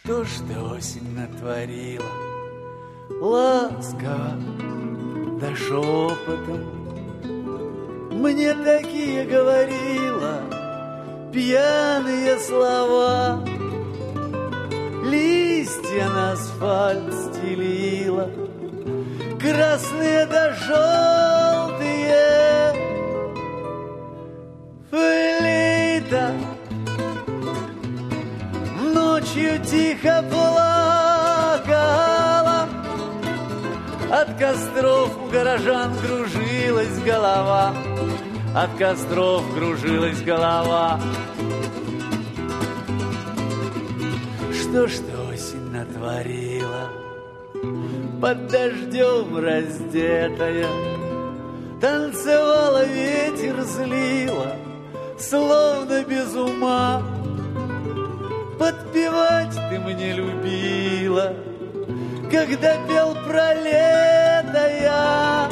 Что ж ты, осень, натворила? Ласково, да шепотом мне такие говорила пьяные слова. Листья на асфальт стелила, красные да желтые. Флейта ночью тихо плакала, от костров у горожан кружилась голова, от костров кружилась голова. Что ж ты, осень, натворила? Под дождем раздетая танцевала, ветер злила, словно без ума. Подпевать ты мне любила, когда пел про лето я.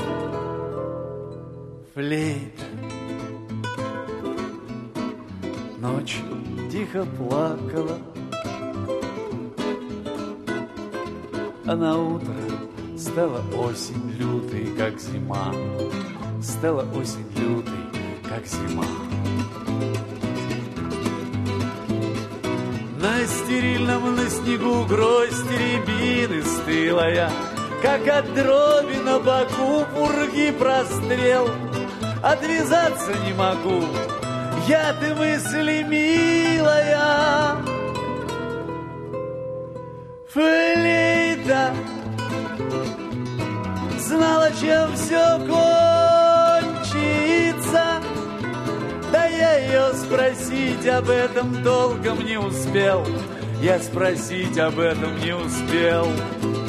Флейта ночью тихо плакала, а на утро стала осень лютой, как зима. Стала осень лютой, как зима. На стерильном на снегу гроздь рябины стылая, как от дроби на боку пурги прострел. Отвязаться не могу, я ты мысли милая. Флейта знала, чем все кончится, да я ее спросить об этом толком не успел. Я спросить об этом не успел.